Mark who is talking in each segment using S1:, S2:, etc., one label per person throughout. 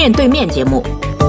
S1: 面对面节目。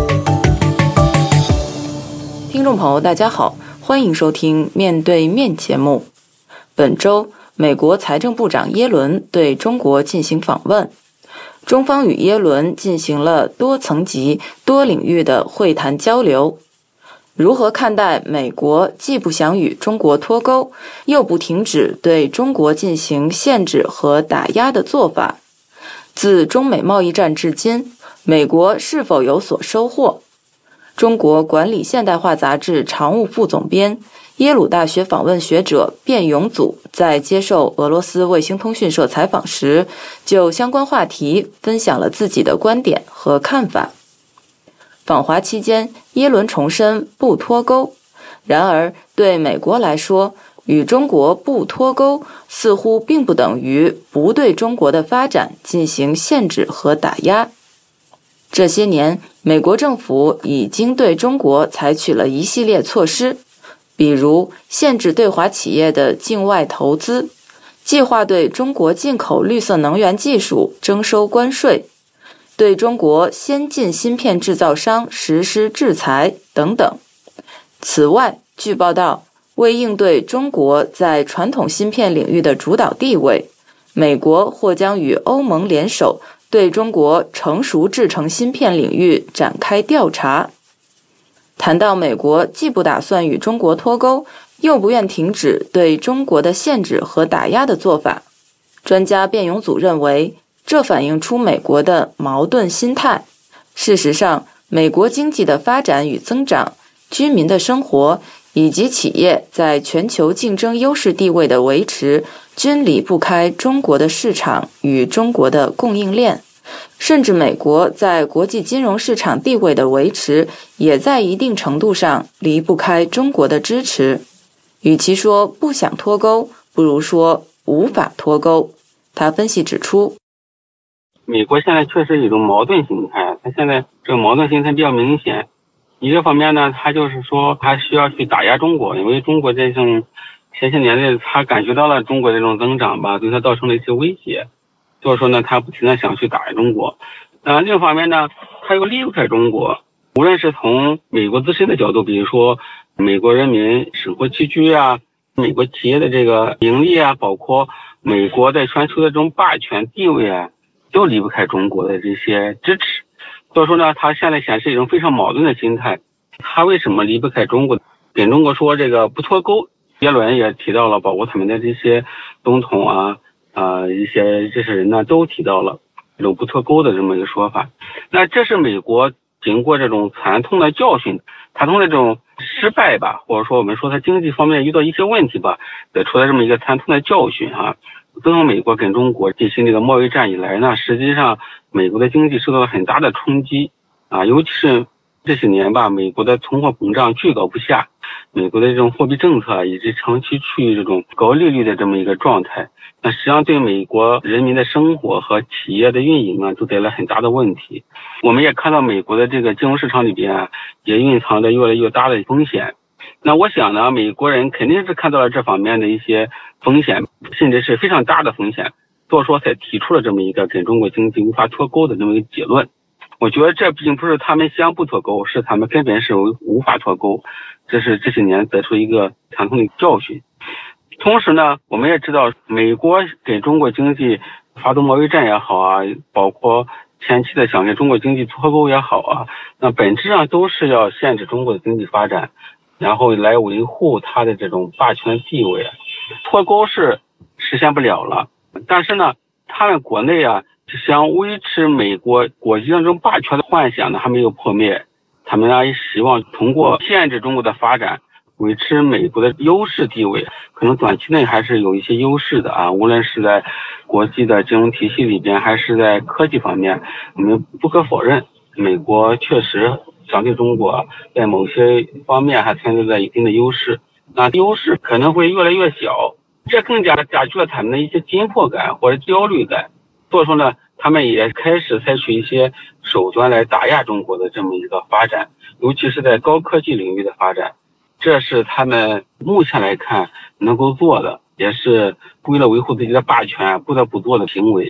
S2: 听众朋友大家好，欢迎收听面对面节目。本周美国财政部长耶伦对中国进行访问，中方与耶伦进行了多层级多领域的会谈交流。如何看待美国既不想与中国脱钩，又不停止对中国进行限制和打压的做法？自中美贸易战至今，美国是否有所收获？中国管理现代化杂志常务副总编、耶鲁大学访问学者卞永祖在接受俄罗斯卫星通讯社采访时，就相关话题分享了自己的观点和看法。访华期间，耶伦重申不脱钩。然而，对美国来说，与中国不脱钩似乎并不等于不对中国的发展进行限制和打压。这些年，美国政府已经对中国采取了一系列措施，比如限制对华企业的境外投资，计划对中国进口绿色能源技术征收关税，对中国先进芯片制造商实施制裁等等。此外，据报道，为应对中国在传统芯片领域的主导地位，美国或将与欧盟联手对中国成熟制程芯片领域展开调查。谈到美国既不打算与中国脱钩，又不愿停止对中国的限制和打压的做法，专家卞永祖认为，这反映出美国的矛盾心态。事实上，美国经济的发展与增长、居民的生活以及企业在全球竞争优势地位的维持，均离不开中国的市场与中国的供应链。甚至美国在国际金融市场地位的维持，也在一定程度上离不开中国的支持。与其说不想脱钩，不如说无法脱钩。他分析指出，
S3: 美国现在确实有一种矛盾心态，他现在这个矛盾心态比较明显。一个方面呢，他就是说他需要去打压中国，因为中国这种前些年的他感觉到了中国这种增长吧，对他造成了一些威胁，就是说呢，他不停的想去打压中国。另一方面呢，他又离不开中国，无论是从美国自身的角度，比如说美国人民生活起居啊，美国企业的这个盈利啊，包括美国在全球的这种霸权地位啊，都离不开中国的这些支持。所以说呢，他现在显示一种非常矛盾的心态。他为什么离不开中国？跟中国说这个不脱钩，耶伦也提到了，包括他们的这些总统啊，一些这些人呢都提到了这种不脱钩的这么一个说法。那这是美国经过这种惨痛的教训，惨痛的这种失败吧，或者说我们说它经济方面遇到一些问题吧，得出来这么一个惨痛的教训啊。自从美国跟中国进行这个贸易战以来呢，实际上美国的经济受到了很大的冲击啊，尤其是这些年吧，美国的通货膨胀居高不下，美国的这种货币政策一直长期处于这种高利率的这么一个状态，那实际上对美国人民的生活和企业的运营啊，都带来很大的问题。我们也看到美国的这个金融市场里边啊，也蕴藏着越来越大的风险。那我想呢，美国人肯定是看到了这方面的一些风险，甚至是非常大的风险，所以说才提出了这么一个跟中国经济无法脱钩的这么一个结论。我觉得这并不是他们想不脱钩，是他们根本是无法脱钩，这是这些年得出一个惨痛的教训。同时呢，我们也知道美国跟中国经济发动贸易战也好啊，包括前期的想跟中国经济脱钩也好啊，那本质上都是要限制中国的经济发展，然后来维护它的这种霸权地位。脱钩是实现不了了，但是呢，他们国内啊，想维持美国国际上这种霸权的幻想呢还没有破灭，他们也希望通过限制中国的发展，维持美国的优势地位。可能短期内还是有一些优势的啊，无论是在国际的金融体系里边，还是在科技方面，我们不可否认，美国确实相对中国在某些方面还存在着一定的优势。那优势可能会越来越小，这更加加剧了他们的一些紧迫感或者焦虑感。所以说呢，他们也开始采取一些手段来打压中国的这么一个发展，尤其是在高科技领域的发展。这是他们目前来看能够做的，也是为了维护自己的霸权不得不做的行为。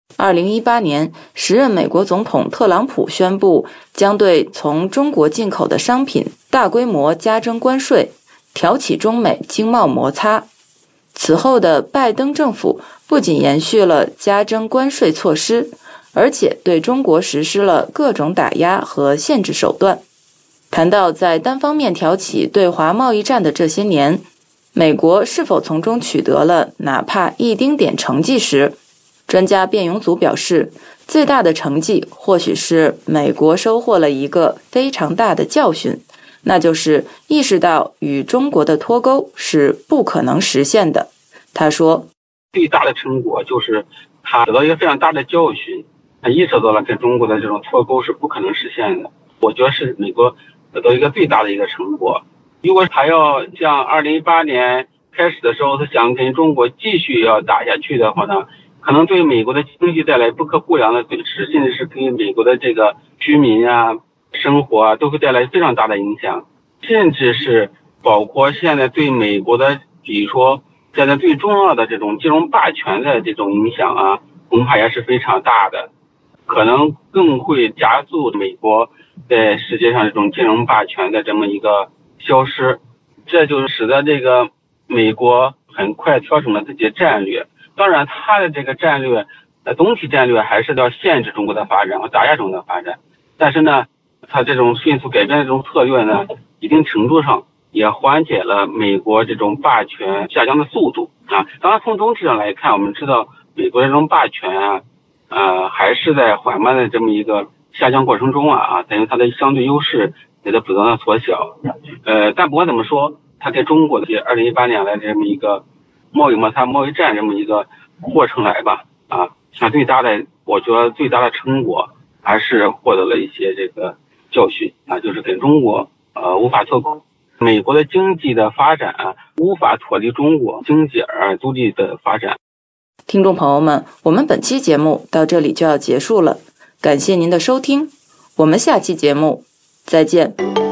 S2: 2018年，时任美国总统特朗普宣布将对从中国进口的商品大规模加征关税，挑起中美经贸摩擦。此后的拜登政府不仅延续了加征关税措施，而且对中国实施了各种打压和限制手段。谈到在单方面挑起对华贸易战的这些年，美国是否从中取得了哪怕一丁点成绩时，专家卞永祖表示，最大的成绩或许是美国收获了一个非常大的教训，那就是意识到与中国的脱钩是不可能实现的。他说，
S3: 最大的成果就是他得到一个非常大的教训，他意识到了跟中国的这种脱钩是不可能实现的。我觉得是美国得到一个最大的一个成果。如果他要像2018年开始的时候，他想跟中国继续要打下去的话呢，可能对美国的经济带来不可估量的损失，甚至是给美国的这个居民啊、生活啊都会带来非常大的影响，甚至是包括现在对美国的，比如说现在最重要的这种金融霸权的这种影响啊，恐怕也是非常大的，可能更会加速美国在世界上这种金融霸权的这么一个消失，这就使得这个美国很快调整了自己的战略。当然，他的这个战略，总体战略还是要限制中国的发展和打压中国的发展。但是呢，他这种迅速改变的这种策略呢，一定程度上也缓解了美国这种霸权下降的速度啊。当然，从总体上来看，我们知道美国这种霸权还是在缓慢的这么一个下降过程中等于它的相对优势也在不断的缩小。但不管怎么说，它跟中国的2018年来这么一个贸易摩擦、贸易战这么一个过程来吧，像我觉得最大的成果还是获得了一些这个教训就是跟中国无法脱钩，美国的经济的发展无法脱离中国经济而独立的发展。
S2: 听众朋友们，我们本期节目到这里就要结束了，感谢您的收听，我们下期节目再见。